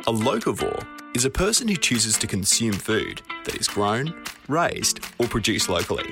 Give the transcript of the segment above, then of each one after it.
A locavore is a person who chooses to consume food that is grown, raised, or produced locally.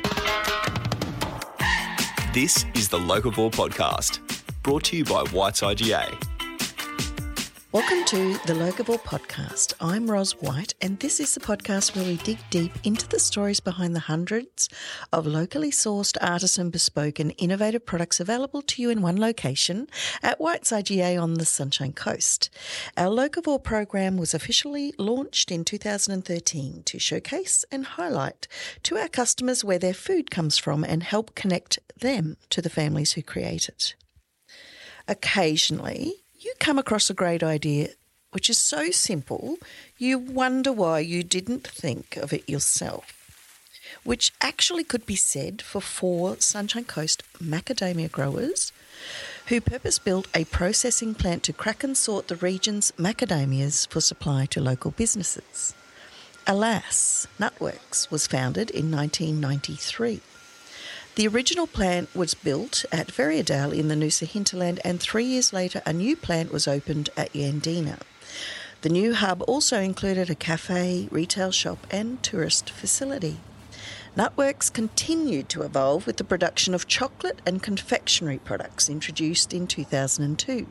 This is the Locavore Podcast, brought to you by Whiteside GA. Welcome to the Locavore Podcast. I'm Ros White, and this is the podcast where we dig deep into the stories behind the hundreds of locally sourced, artisan, bespoke and innovative products available to you in one location at Whiteside GA on the Sunshine Coast. Our Locavore program was officially launched in 2013 to showcase and highlight to our customers where their food comes from and help connect them to the families who create it. Occasionally, you come across a great idea which is so simple you wonder why you didn't think of it yourself, which actually could be said for 4 Sunshine Coast macadamia growers who purpose-built a processing plant to crack and sort the region's macadamias for supply to local businesses. Alas, Nutworks was founded in 1993. The original plant was built at Ferrierdale in the Noosa hinterland, and 3 years later a new plant was opened at Yandina. The new hub also included a cafe, retail shop and tourist facility. Nutworks continued to evolve with the production of chocolate and confectionery products introduced in 2002.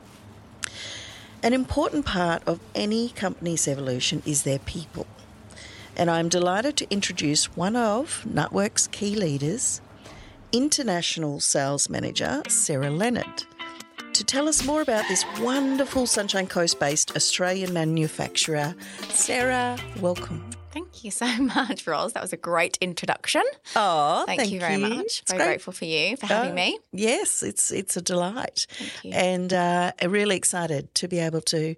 An important part of any company's evolution is their people, and I'm delighted to introduce one of Nutworks' key leaders, International Sales Manager Sarah Leonard, to tell us more about this wonderful Sunshine Coast-based Australian manufacturer. Sarah, welcome. Thank you so much, Ros. That was a great introduction. Oh, thank you very much. Very grateful for you for having me. Yes, it's a delight. Thank you. And really excited to be able to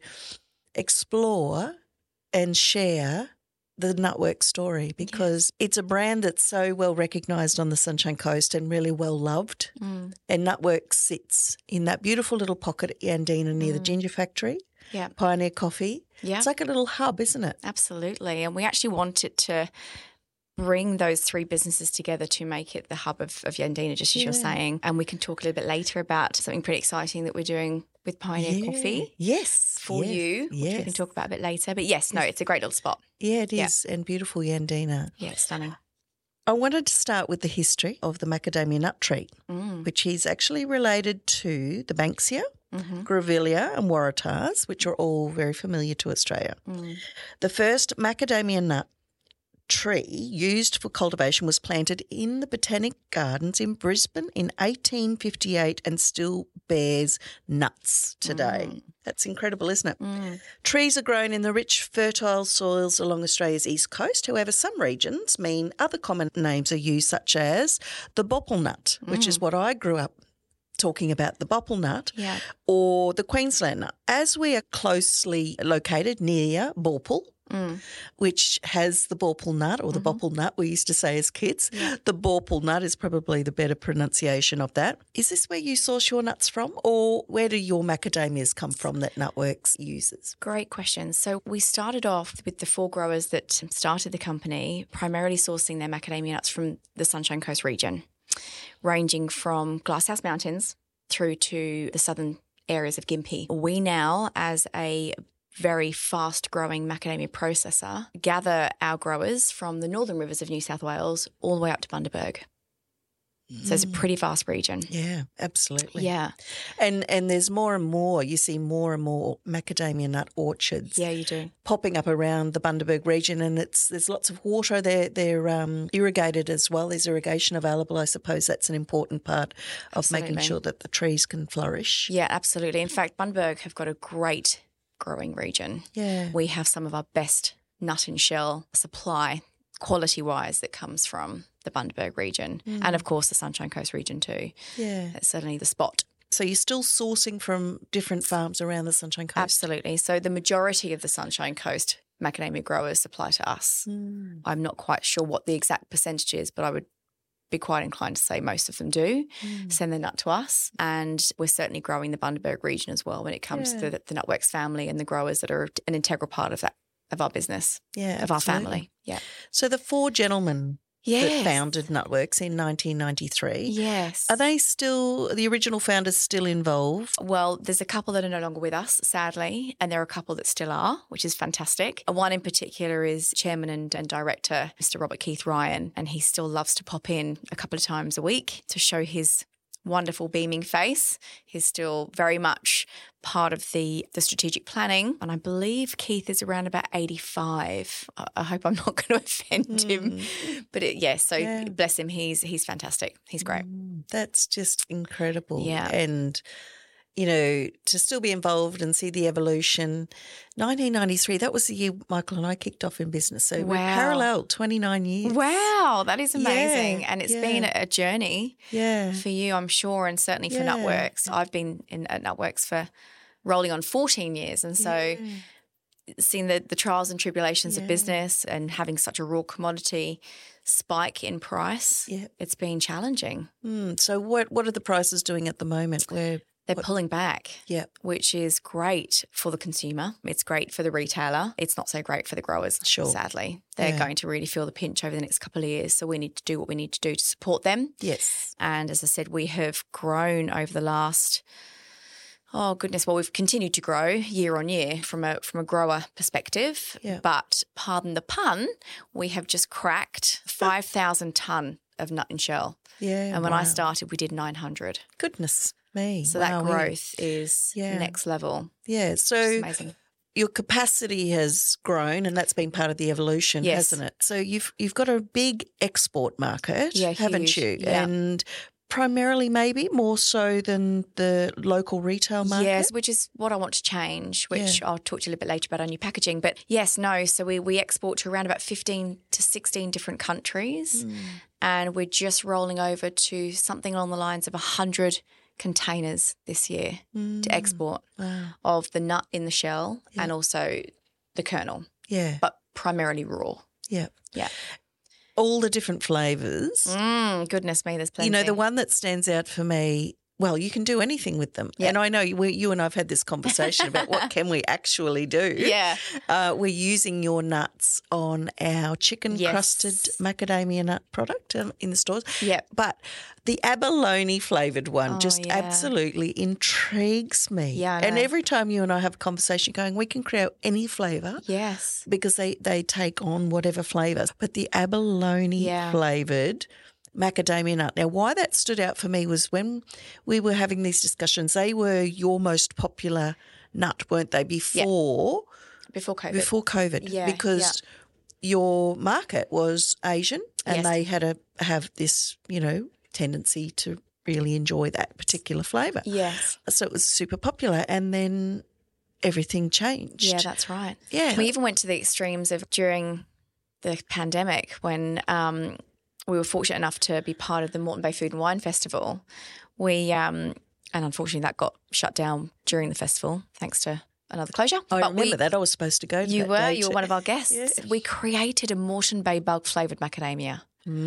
explore and share the Nutworks story, because it's a brand that's so well recognised on the Sunshine Coast and really well loved. And Nutworks sits in that beautiful little pocket at Yandina near the Ginger Factory, Pioneer Coffee. Yeah. It's like a little hub, isn't it? Absolutely. And we actually wanted to bring those 3 businesses together to make it the hub of Yandina, just as you're saying. And we can talk a little bit later about something pretty exciting that we're doing with Pioneer Coffee. Yes. For you, which we can talk about a bit later. But yes, no, it's a great little spot. Yeah, it is. And beautiful Yandina. Yeah, it's stunning. I wanted to start with the history of the macadamia nut tree, which is actually related to the Banksia, Grevillea and Waratahs, which are all very familiar to Australia. The first macadamia nut tree used for cultivation was planted in the Botanic Gardens in Brisbane in 1858 and still bears nuts today. That's incredible, isn't it? Trees are grown in the rich, fertile soils along Australia's east coast. However, some regions mean other common names are used, such as the bopple nut, which is what I grew up talking about, the bopple nut, or the Queensland nut. As we are closely located near Bauple, which has the bauple nut, or the bopple nut we used to say as kids. The bauple nut is probably the better pronunciation of that. Is this where you source your nuts from, or where do your macadamias come from that Nutworks uses? Great question. So we started off with the 4 growers that started the company, primarily sourcing their macadamia nuts from the Sunshine Coast region, ranging from Glasshouse Mountains through to the southern areas of Gympie. We now, as a very fast-growing macadamia processor, gather our growers from the northern rivers of New South Wales all the way up to Bundaberg. So it's a pretty vast region. Yeah, absolutely. Yeah. And there's more and more, you see more and more macadamia nut orchards. Yeah, you do. Popping up around the Bundaberg region, and there's lots of water. They're irrigated as well. There's irrigation available. I suppose that's an important part of making sure that the trees can flourish. Yeah, absolutely. In fact, Bundaberg have got a great growing region. Yeah. We have some of our best nut and shell supply quality-wise that comes from the Bundaberg region and, of course, the Sunshine Coast region too. Yeah. That's certainly the spot. So you're still sourcing from different farms around the Sunshine Coast? Absolutely. So the majority of the Sunshine Coast macadamia growers supply to us. I'm not quite sure what the exact percentage is, but I would be quite inclined to say most of them do send their nut to us. And we're certainly growing the Bundaberg region as well when it comes to the Nutworks family and the growers that are an integral part of that, of our business, of our family. Yeah. So the 4 gentlemen Yes. that founded Nutworks in 1993. Yes. Are they still, the original founders still involved? Well, there's a couple that are no longer with us, sadly, and there are a couple that still are, which is fantastic. One in particular is Chairman and Director, Mr. Robert Keith Ryan, and he still loves to pop in a couple of times a week to show his wonderful beaming face. He's still very much part of the strategic planning, and I believe Keith is around about 85. I hope I'm not going to offend him, but bless him, he's fantastic. He's great. That's just incredible. Yeah. And, you know, to still be involved and see the evolution. 1993, that was the year Michael and I kicked off in business. So we're parallel, 29 years. Wow, that is amazing. Yeah, and it's been a journey for you, I'm sure, and certainly for Nutworks. I've been at Nutworks for rolling on 14 years. And so seeing the trials and tribulations of business and having such a raw commodity spike in price, it's been challenging. So what are the prices doing at the moment? They're pulling back, which is great for the consumer. It's great for the retailer. It's not so great for the growers, sadly. They're going to really feel the pinch over the next couple of years, so we need to do what we need to do to support them. Yes. And as I said, we have grown over the last we've continued to grow year on year from a grower perspective. Yeah. But pardon the pun, we have just cracked 5,000 tonne of nut and shell. Yeah. And when I started, we did 900. Goodness me. So that growth is next level. Yeah. So it's amazing. Your capacity has grown, and that's been part of the evolution, hasn't it? So you've got a big export market, haven't you? Yeah. And primarily maybe more so than the local retail market? Yes, which is what I want to change, which I'll talk to you a little bit later about our new packaging. But so we export to around about 15 to 16 different countries, and we're just rolling over to something along the lines of 100 containers this year to export of the nut in the shell and also the kernel. Yeah. But primarily raw. Yeah. Yeah. All the different flavours. Goodness me, there's plenty. You know, the one that stands out for me, well, you can do anything with them. Yep. And I know you and I have had this conversation about what can we actually do. Yeah. We're using your nuts on our chicken-crusted macadamia nut product in the stores. Yeah. But the abalone flavoured one absolutely intrigues me. Yeah, and every time you and I have a conversation going, we can create any flavour. Yes. Because they take on whatever flavours. But the abalone flavoured macadamia nut. Now, why that stood out for me was when we were having these discussions, they were your most popular nut, weren't they, before COVID. Before COVID, because your market was Asian and they had to have this, tendency to really enjoy that particular flavour. Yes. So it was super popular, and then everything changed. Yeah, that's right. Yeah. We even went to the extremes of during the pandemic when we were fortunate enough to be part of the Moreton Bay Food and Wine Festival. We and unfortunately that got shut down during the festival thanks to another closure. I remember that. I was supposed to go to You that were one of our guests. Yeah. We created a Moreton Bay bug flavoured macadamia,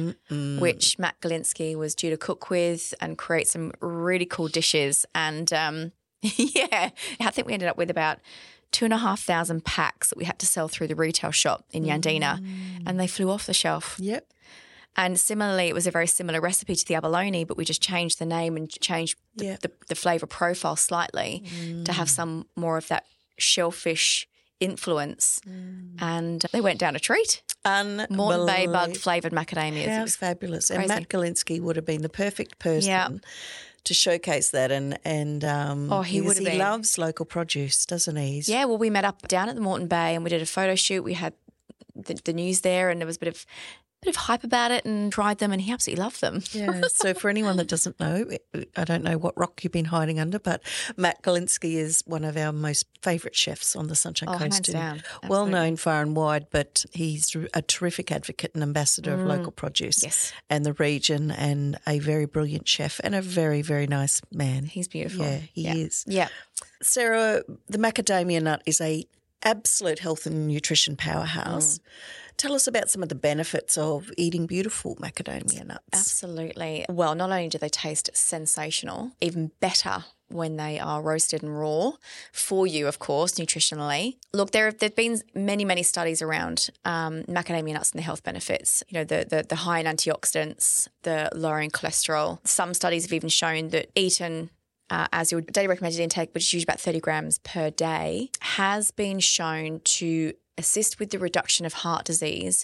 which Matt Galinsky was due to cook with and create some really cool dishes. And I think we ended up with about 2,500 packs that we had to sell through the retail shop in Yandina, and they flew off the shelf. Yep. And similarly, it was a very similar recipe to the abalone, but we just changed the name and changed the flavour profile slightly to have some more of that shellfish influence. And they went down a treat. Moreton Bay bug flavoured macadamias. How fabulous. Crazy. And Matt Galinsky would have been the perfect person to showcase that. And he would have been. He loves local produce, doesn't he? Yeah, well, we met up down at the Moreton Bay and we did a photo shoot. We had the news there, and there was a bit of hype about it, and tried them, and he absolutely loved them. Yeah. So for anyone that doesn't know, I don't know what rock you've been hiding under, but Matt Galinsky is one of our most favourite chefs on the Sunshine Coast. Hands down. Well known far and wide, but he's a terrific advocate and ambassador of local produce and the region, and a very brilliant chef and a very, very nice man. He's beautiful. Yeah, he is. Yeah. Sarah, the macadamia nut is a absolute health and nutrition powerhouse. Tell us about some of the benefits of eating beautiful macadamia nuts. Absolutely. Well, not only do they taste sensational, even better when they are roasted and raw for you, of course, nutritionally. Look, there've been many studies around macadamia nuts and the health benefits, the high in antioxidants, the lowering cholesterol. Some studies have even shown that eaten as your daily recommended intake, which is usually about 30 grams per day, has been shown to assist with the reduction of heart disease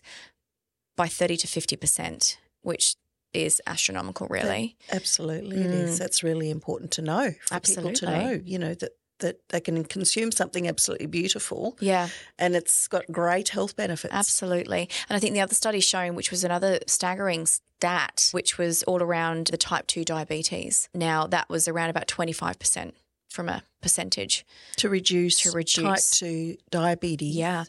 by 30 to 50%, which is astronomical, really. Absolutely, it is. That's really important to know for people to know, that they can consume something absolutely beautiful. Yeah. And it's got great health benefits. Absolutely. And I think the other study shown, which was another staggering stat, which was all around the type 2 diabetes. Now, that was around about 25% from a percentage. To reduce type 2 diabetes. Yeah.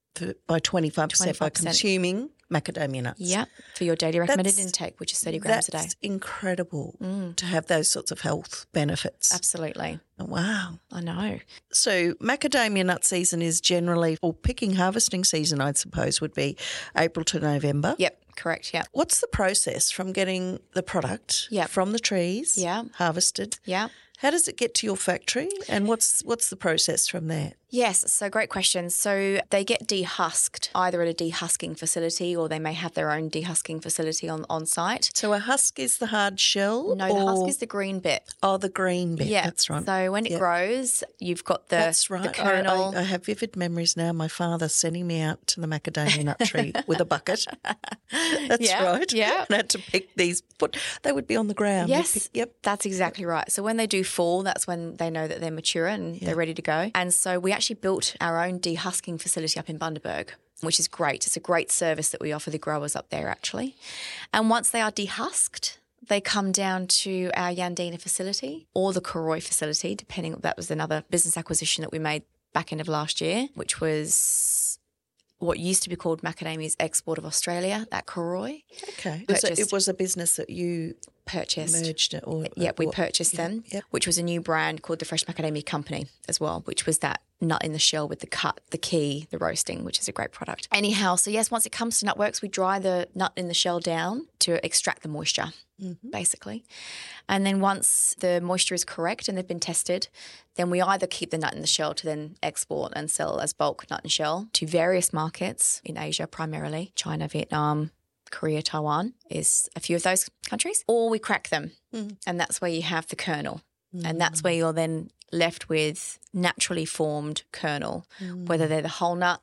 By 25% by consuming macadamia nuts. Yeah, for your daily recommended intake, which is 30 grams a day. That's incredible to have those sorts of health benefits. Absolutely. Wow. I know. So macadamia nut season is generally, or picking harvesting season, I suppose, would be April to November. Yep, correct, yeah. What's the process from getting the product from the trees harvested? Yeah. How does it get to your factory, and what's the process from there? Yes, so great question. So they get dehusked either at a dehusking facility, or they may have their own dehusking facility on site. So a husk is the hard shell? No, the husk is the green bit. Oh, the green bit. Yeah, that's right. So when it grows, you've got the kernel. I have vivid memories now. My father sending me out to the macadamia nut tree with a bucket. That's right. Yeah. And I had to pick these. They would be on the ground. Yes, that's exactly right. So when they do fall, that's when they know that they're mature and they're ready to go. And so we actually built our own dehusking facility up in Bundaberg, which is great. It's a great service that we offer the growers up there, actually. And once they are dehusked, they come down to our Yandina facility or the Koroy facility, depending. That was another business acquisition that we made back end of last year, which was what used to be called Macadamia's Export of Australia at Koroy. Okay. So it was a business that you purchased. Merged it? We purchased them, which was a new brand called the Fresh Macadamia Company as well, which was that nut in the shell with the cut, the key, the roasting, which is a great product. Anyhow, so yes, once it comes to Nutworks, we dry the nut in the shell down to extract the moisture, basically. And then once the moisture is correct and they've been tested, then we either keep the nut in the shell to then export and sell as bulk nut and shell to various markets in Asia, primarily China, Vietnam, Korea, Taiwan is a few of those countries, or we crack them. And that's where you have the kernel. And that's where you're then left with naturally formed kernel, whether they're the whole nut,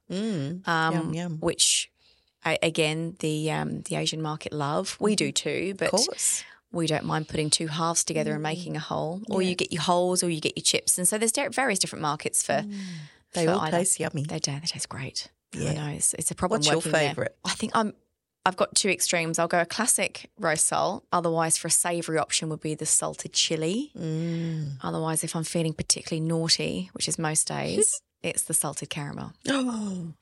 Yum, yum. which, again, the Asian market love. We do too, but we don't mind putting two halves together and making a whole. Or you get your wholes or you get your chips. And so there's various different markets for They all taste yummy. They do. They taste great. Yeah. I know. It's a problem. What's your working there. favourite? I think I've got two extremes. I'll go a classic roast salt. Otherwise, for a savoury option would be the salted chili. Otherwise, if I'm feeling particularly naughty, which is most days, it's the salted caramel. Oh,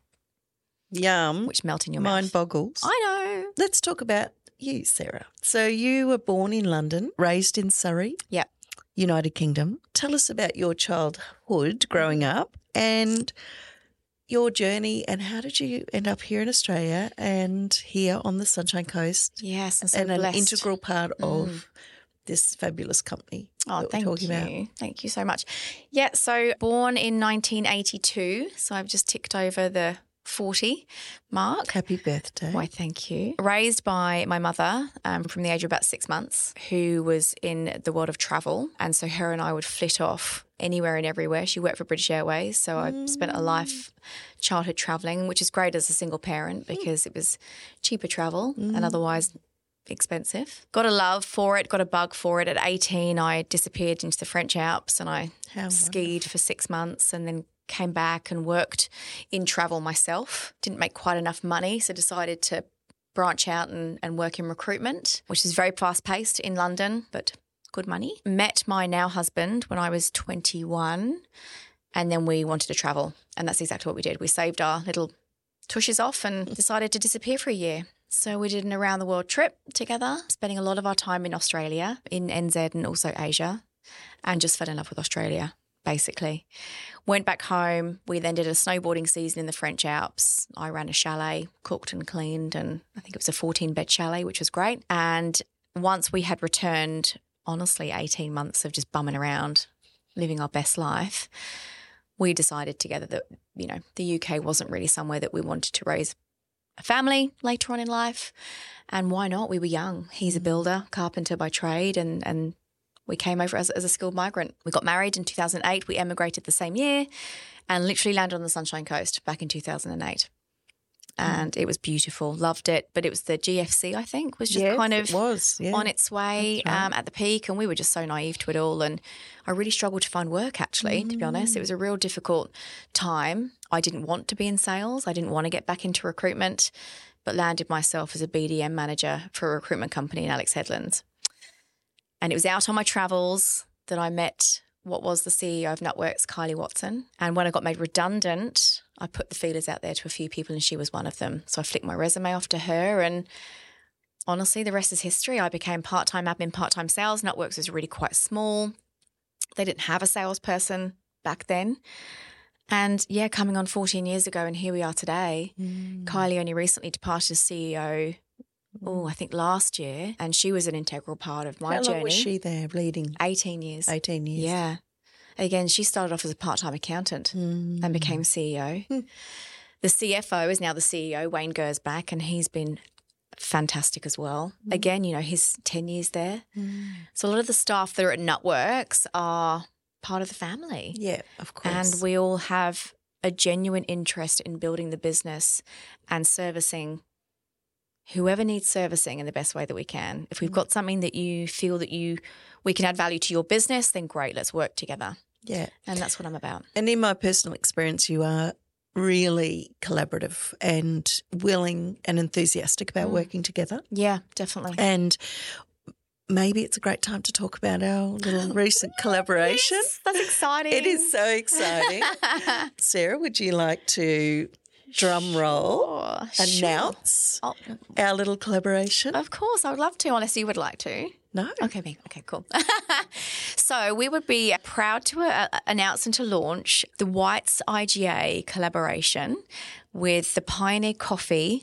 yum. Which melt in your mouth. Mind boggles. I know. Let's talk about you, Sarah. So you were born in London, raised in Surrey. Yep. United Kingdom. Tell us about your childhood growing up and your journey, and how did you end up here in Australia and here on the Sunshine Coast? Yes, and so and blessed. An integral part of this fabulous company. Oh, that thank we're talking you. about. Thank you so much. Yeah, so born in 1982, so I've just ticked over the 40 mark. Happy birthday. Why, thank you. Raised by my mother from the age of about 6 months, who was in the world of travel. And so her and I would flit off anywhere and everywhere. She worked for British Airways, so I spent a childhood travelling, which is great as a single parent because it was cheaper travel and otherwise expensive. Got a love for it, got a bug for it. At 18, I disappeared into the French Alps and I skied for 6 months and then came back and worked in travel myself. Didn't make quite enough money, so decided to branch out and work in recruitment, which is very fast-paced in London, but good money. Met my now husband when I was 21 and then we wanted to travel, and that's exactly what we did. We saved our little tushes off and decided to disappear for a year. So we did an around-the-world trip together, spending a lot of our time in Australia, in NZ and also Asia, and just fell in love with Australia, basically. Went back home. We then did a snowboarding season in the French Alps. I ran a chalet, cooked and cleaned, and I think it was a 14-bed chalet, which was great. And once we had returned, honestly, 18 months of just bumming around, living our best life, we decided together that, you know, the UK wasn't really somewhere that we wanted to raise a family later on in life. And why not? We were young. He's a builder, carpenter by trade, and we came over as a skilled migrant. We got married in 2008. We emigrated the same year and literally landed on the Sunshine Coast back in 2008. And it was beautiful, loved it. But it was the GFC, I think, was just kind of on its way at the peak. And we were just so naive to it all. And I really struggled to find work, actually, to be honest. It was a real difficult time. I didn't want to be in sales. I didn't want to get back into recruitment, but landed myself as a BDM manager for a recruitment company in Alex Headlands. And it was out on my travels that I met what was the CEO of Nutworks, Kylie Watson. And when I got made redundant, I put the feelers out there to a few people and she was one of them. So I flicked my resume off to her and honestly, the rest is history. I became part-time admin, part-time sales. Nutworks was really quite small. They didn't have a salesperson back then. And yeah, coming on 14 years ago and here we are today. Kylie only recently departed as CEO, I think last year, and she was an integral part of my journey. How long was she there leading? 18 years. 18 years. Yeah. Again, she started off as a part-time accountant and became CEO. The CFO is now the CEO, Wayne Gersbach, and he's been fantastic as well. Again, you know, he's 10 years there. So a lot of the staff that are at Nutworks are part of the family. Yeah, of course. And we all have a genuine interest in building the business and servicing whoever needs servicing in the best way that we can. If we've got something that you feel that we can add value to your business, then great, let's work together. Yeah. And that's what I'm about. And in my personal experience, you are really collaborative and willing and enthusiastic about working together. Yeah, definitely. And maybe it's a great time to talk about our little recent collaboration. Yes, that's exciting. It is so exciting. Sarah, would you like to drum roll, announce our little collaboration? Of course, I would love to, unless you would like to. No. Okay, me. Okay, cool. So we would be proud to announce and to launch the Whites IGA collaboration with the Pioneer Coffee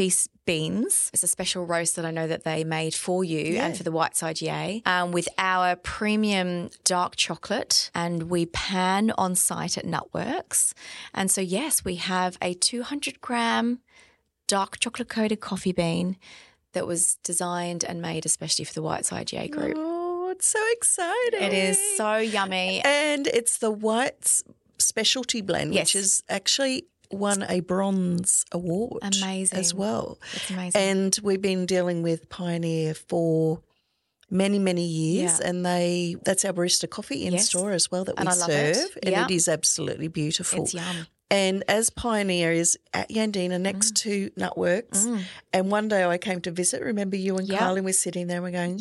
beans. It's a special roast that I know that they made for you and for the Whites IGA with our premium dark chocolate, and we pan on site at Nutworks. And so, yes, we have a 200-gram dark chocolate-coated coffee bean that was designed and made especially for the Whites IGA group. Oh, it's so exciting. It is so yummy. And it's the Whites specialty blend, which is actually won a bronze award. Amazing. As well. It's amazing. And we've been dealing with Pioneer for many, many years, and that's our barista coffee in store as well that we serve. And it is absolutely beautiful. It's yum. And as Pioneer is at Yandina next to Nutworks, and one day I came to visit, remember you and Kylie were sitting there and we're going,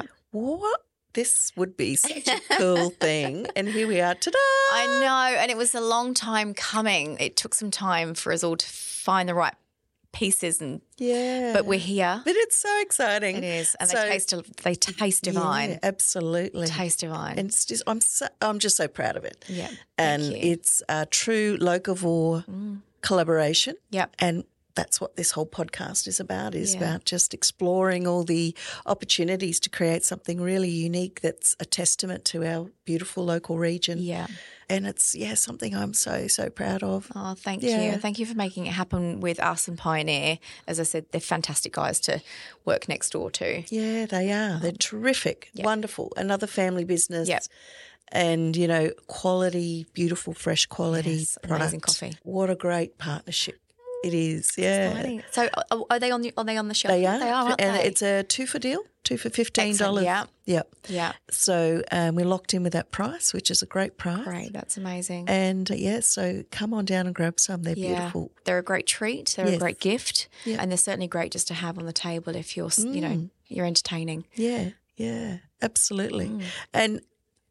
what? This would be such a cool thing. And here we are, ta-da! I know, and it was a long time coming. It took some time for us all to find the right pieces, but we're here. But it's so exciting. It is, and they taste divine. Yeah, absolutely, taste divine. And it's just I'm just so proud of it. Yeah, and it's a true locavore collaboration. Yep, and that's what this whole podcast is about, about just exploring all the opportunities to create something really unique that's a testament to our beautiful local region. Yeah. And it's, something I'm so, so proud of. Oh, thank you. Thank you for making it happen with us and Pioneer. As I said, they're fantastic guys to work next door to. Yeah, they are. They're terrific, wonderful. Another family business. Yep. And, quality, beautiful, fresh quality product. Amazing coffee. What a great partnership. It is, yeah. Exciting. So are they on the shelf? They are. They are, aren't and they? it's a 2 for deal, 2 for $15. Excellent, yeah. Yep. Yeah. So we're locked in with that price, which is a great price. Great, that's amazing. And so come on down and grab some. They're beautiful. They're a great treat. They're a great gift. Yeah. And they're certainly great just to have on the table if you're, you're entertaining. Yeah, absolutely. And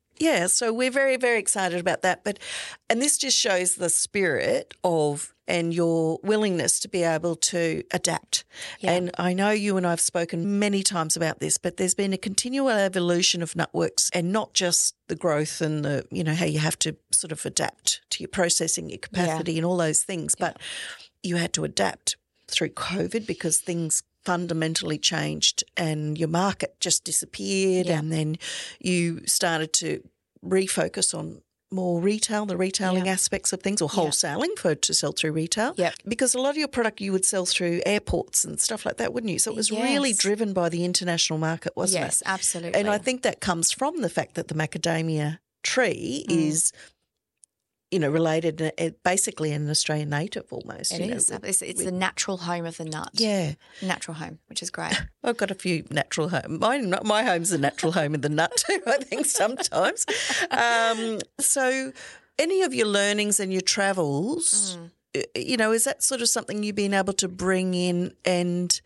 so we're very, very excited about that. And this just shows the spirit of and your willingness to be able to adapt. Yeah. And I know you and I have spoken many times about this, but there's been a continual evolution of Nutworks, and not just the growth and the, how you have to sort of adapt to your processing, your capacity and all those things. But you had to adapt through COVID because things fundamentally changed and your market just disappeared, and then you started to refocus on more retail, the retailing aspects of things, or wholesaling to sell through retail. Yep. Because a lot of your product you would sell through airports and stuff like that, wouldn't you? So it was really driven by the international market, wasn't it? Yes, absolutely. And I think that comes from the fact that the macadamia tree is, related, basically an Australian native almost. It is. It's the natural home of the nut. Yeah. Natural home, which is great. I've got a few natural homes. My home's a natural home in the nut too, I think, sometimes. So any of your learnings and your travels, is that sort of something you've been able to bring in and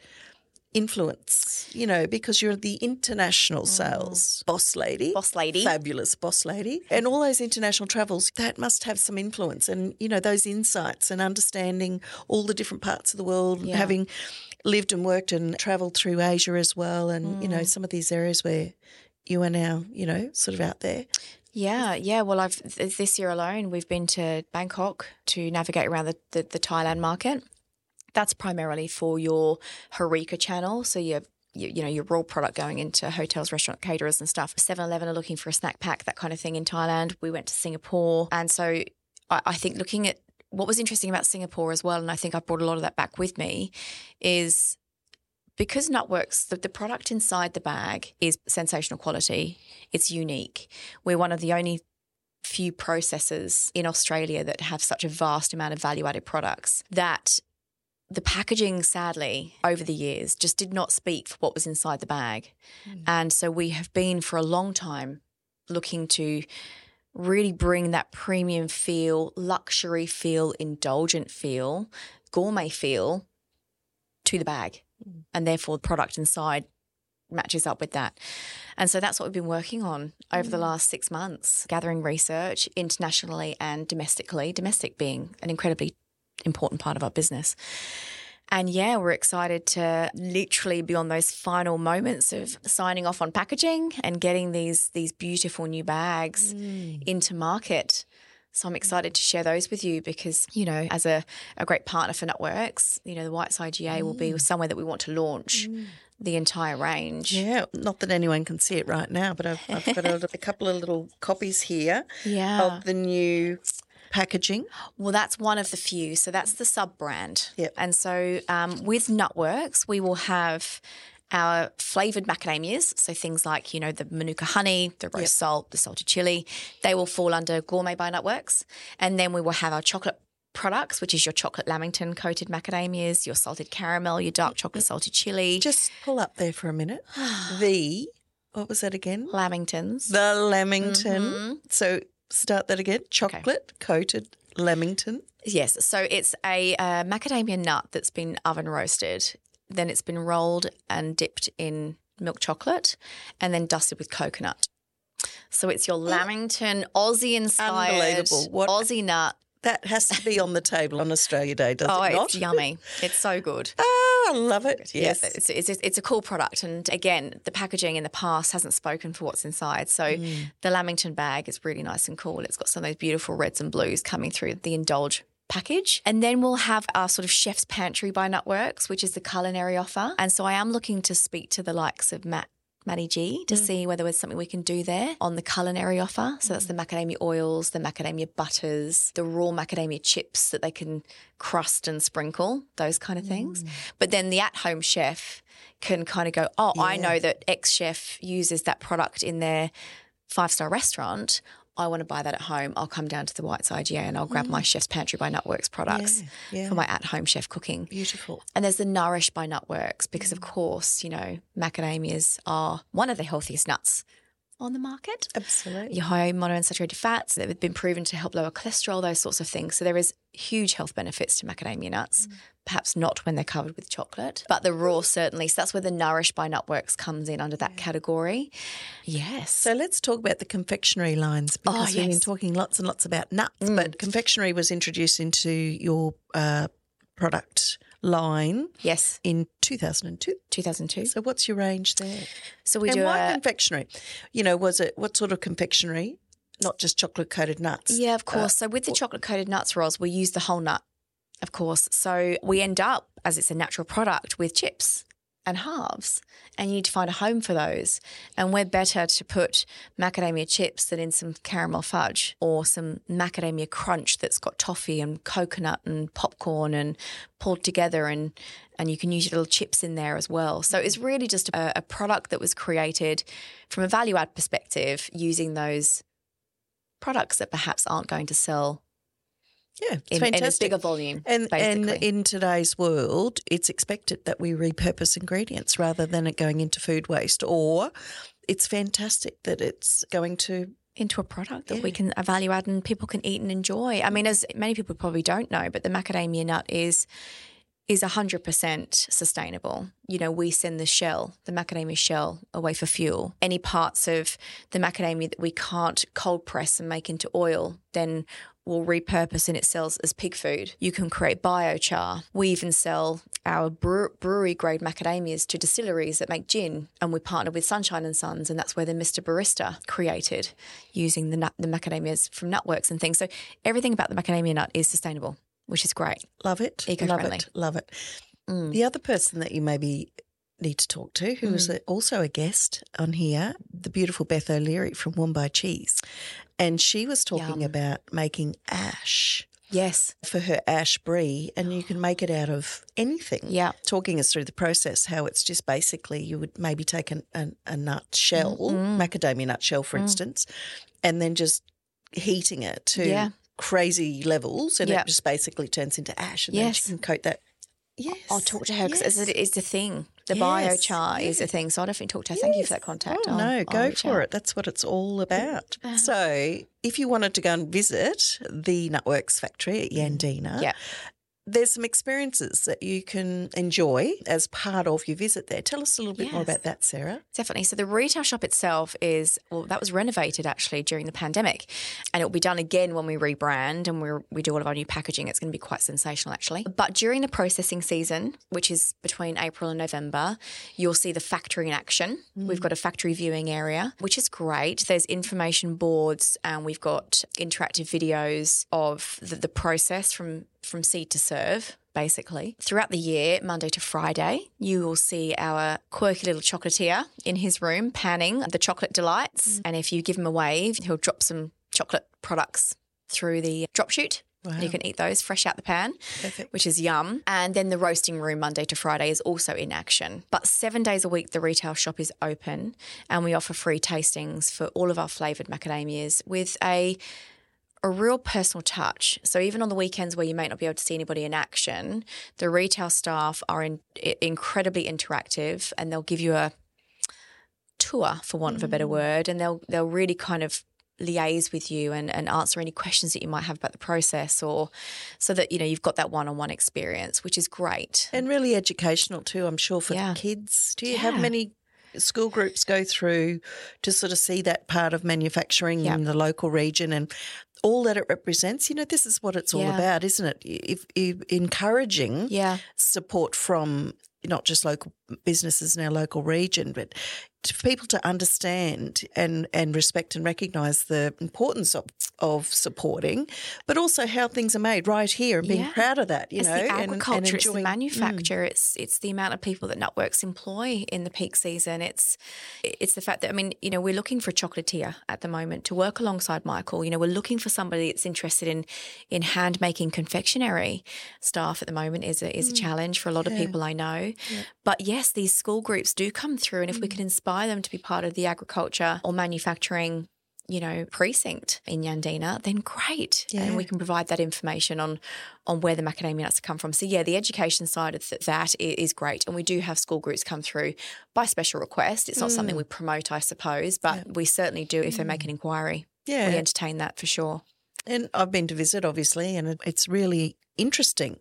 influence, because you're the international sales boss lady. Fabulous boss lady. And all those international travels, that must have some influence and, those insights and understanding all the different parts of the world, having lived and worked and travelled through Asia as well and, some of these areas where you are now, sort of out there. Yeah. Well, this year alone, we've been to Bangkok to navigate around the Thailand market. That's primarily for your HoReCa channel. So your raw product going into hotels, restaurant caterers and stuff. 7-Eleven are looking for a snack pack, that kind of thing in Thailand. We went to Singapore. And so I think looking at what was interesting about Singapore as well, and I think I brought a lot of that back with me, is because Nutworks, the product inside the bag is sensational quality. It's unique. We're one of the only few processors in Australia that have such a vast amount of value-added products that the packaging, sadly, over the years just did not speak for what was inside the bag. And so we have been for a long time looking to really bring that premium feel, luxury feel, indulgent feel, gourmet feel to the bag. And therefore the product inside matches up with that. And so that's what we've been working on over the last 6 months, gathering research internationally and domestically, domestic being an incredibly important part of our business. And we're excited to literally be on those final moments of signing off on packaging and getting these beautiful new bags into market. So I'm excited to share those with you because, as a great partner for Nutworks, the Whiteside GA will be somewhere that we want to launch the entire range. Yeah, not that anyone can see it right now, but I've got a couple of little copies here of the new packaging. Well, that's one of the few. So that's the sub-brand. Yep. And so with Nutworks, we will have our flavoured macadamias, so things like, the Manuka honey, the roast salt, the salted chili, they will fall under Gourmet by Nutworks. And then we will have our chocolate products, which is your chocolate Lamington coated macadamias, your salted caramel, your dark chocolate salted chili. Just pull up there for a minute. What was that again? Lamingtons. The Lamington. So start that again. Chocolate coated Lamington. Yes. So it's a macadamia nut that's been oven roasted. Then it's been rolled and dipped in milk chocolate and then dusted with coconut. So it's your Lamington Aussie-inspired Aussie nut. That has to be on the table on Australia Day, does it not? Oh, it's yummy. It's so good. Oh, I love it. Yes. It's a cool product. And again, the packaging in the past hasn't spoken for what's inside. So the Lamington bag is really nice and cool. It's got some of those beautiful reds and blues coming through the Indulge package. And then we'll have our sort of Chef's Pantry by Nutworks, which is the culinary offer. And so I am looking to speak to the likes of Matty G to see whether there's something we can do there on the culinary offer. So that's the macadamia oils, the macadamia butters, the raw macadamia chips that they can crust and sprinkle, those kind of things. But then the at-home chef can kind of go, I know that X chef uses that product in their 5-star restaurant. I want to buy that at home. I'll come down to the Whiteside GA and I'll grab my Chef's Pantry by Nutworks products for my at-home chef cooking. Beautiful. And there's the Nourish by Nutworks because, of course, macadamias are one of the healthiest nuts on the market. Absolutely. Your high monounsaturated fats that have been proven to help lower cholesterol, those sorts of things. So there is huge health benefits to macadamia nuts, perhaps not when they're covered with chocolate, but the raw certainly. So that's where the Nourish by Nutworks comes in under that category. Yes. So let's talk about the confectionery lines because we've been talking lots and lots about nuts, but confectionery was introduced into your product line in 2002. 2002. So what's your range there? So we why confectionery? What sort of confectionery? Not just chocolate-coated nuts. Yeah, of course. So with the chocolate-coated nuts, Ros, we use the whole nut, of course. So we end up, as it's a natural product, with chips. and halves, and you need to find a home for those. And we're better to put macadamia chips than in some caramel fudge or some macadamia crunch that's got toffee and coconut and popcorn and pulled together, and you can use your little chips in there as well. So it's really just a product that was created from a value add perspective using those products that perhaps aren't going to sell in a bigger volume. And in today's world, it's expected that we repurpose ingredients rather than it going into food waste, or it's fantastic that it's going into a product that we can value add and people can eat and enjoy. I mean, as many people probably don't know, but the macadamia nut is 100% sustainable. You know, we send the macadamia shell away for fuel. Any parts of the macadamia that we can't cold press and make into oil, then we'll repurpose and it sells as pig food. You can create biochar. We even sell our brewery grade macadamias to distilleries that make gin, and we partner with Sunshine and Sons, and that's where the Mr. Barista created using the macadamias from Nutworks and things. So everything about the macadamia nut is sustainable, which is great. Love it. Eco-friendly. Love it. The other person that you maybe need to talk to, who is also a guest on here, the beautiful Beth O'Leary from Woombye Cheese. And she was talking about making ash. Yes. For her ash brie, and you can make it out of anything. Yeah. Talking us through the process, how it's just basically you would maybe take a nut shell, macadamia nut shell, for instance, and then just heating it to crazy levels, and it just basically turns into ash, and then you can coat that. Yes. I'll talk to her because it's the thing. The biochar is a thing. So I'll definitely talk to her. Thank you for that contact. Go for it. That's what it's all about. So if you wanted to go and visit the Nutworks factory at Yandina, there's some experiences that you can enjoy as part of your visit there. Tell us a little bit more about that, Sarah. Definitely. So the retail shop itself that was renovated actually during the pandemic, and it will be done again when we rebrand and we do all of our new packaging. It's going to be quite sensational actually. But during the processing season, which is between April and November, you'll see the factory in action. We've got a factory viewing area, which is great. There's information boards and we've got interactive videos of the process from seed to serve, basically. Throughout the year, Monday to Friday, you will see our quirky little chocolatier in his room panning the chocolate delights. And if you give him a wave, he'll drop some chocolate products through the drop chute. Wow. And you can eat those fresh out the pan, which is yum. And then the roasting room Monday to Friday is also in action. But 7 days a week, the retail shop is open and we offer free tastings for all of our flavoured macadamias with a real personal touch. So even on the weekends where you may not be able to see anybody in action, the retail staff are incredibly interactive, and they'll give you a tour, for want of a better word, and they'll really kind of liaise with you and answer any questions that you might have about the process, or so that, you know, you've got that one-on-one experience, which is great. And really educational too, I'm sure, for the kids. Do you have many school groups go through to sort of see that part of manufacturing in the local region and all that it represents? You know, this is what it's all about, isn't it? If encouraging support from not just local businesses in our local region, but for people to understand and respect and recognise the importance of supporting, but also how things are made right here and being proud of that, it's the agriculture, it's the manufacture, it's the amount of people that Nutworks employ in the peak season. It's the fact that, I mean, you know, we're looking for a chocolatier at the moment to work alongside Michael. You know, we're looking for somebody that's interested in hand-making confectionery. Staff at the moment is a challenge for a lot of people I know. Yeah. But yes, these school groups do come through, and if we can inspire them to be part of the agriculture or manufacturing, you know, precinct in Yandina, then great. Yeah. And we can provide that information on where the macadamia nuts come from. So, the education side of that is great. And we do have school groups come through by special request. It's not something we promote, I suppose, but we certainly do if they make an inquiry. Yeah. We entertain that for sure. And I've been to visit, obviously, and it's really interesting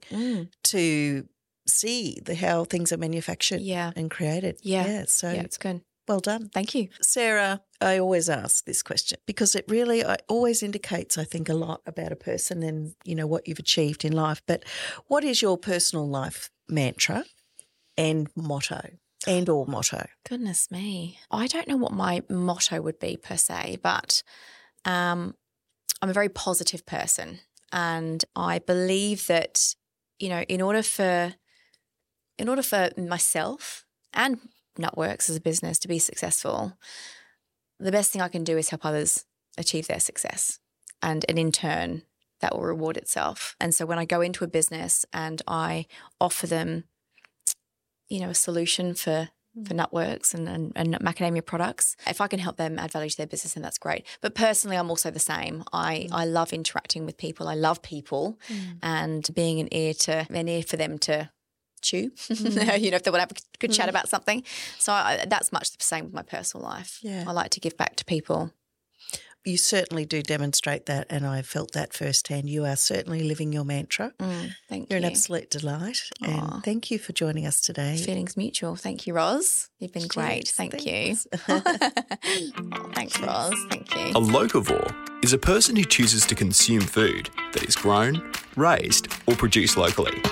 to see how things are manufactured and created. Yeah. So it's good. Well done. Thank you. Sarah, I always ask this question because it really always indicates, I think, a lot about a person and, you know, what you've achieved in life. But what is your personal life mantra and motto or motto? Goodness me. I don't know what my motto would be per se, but I'm a very positive person, and I believe that, you know, in order for myself and Nutworks as a business to be successful, the best thing I can do is help others achieve their success. And in turn, that will reward itself. And so when I go into a business and I offer them, a solution for Nutworks and macadamia products, if I can help them add value to their business, then that's great. But personally, I'm also the same. I love interacting with people. I love people and being an ear for them to chew, if they want to have a good chat about something. So that's much the same with my personal life. Yeah. I like to give back to people. You certainly do demonstrate that, and I felt that firsthand. You are certainly living your mantra. Thank You're you. an absolute delight, and thank you for joining us today. Feelings mutual. Thank you, Roz. You've been great. Thank you. Thanks, Roz. Thank you. A locavore is a person who chooses to consume food that is grown, raised, or produced locally.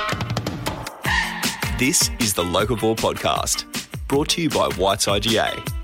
This is the Locavore Podcast, brought to you by Whites IGA.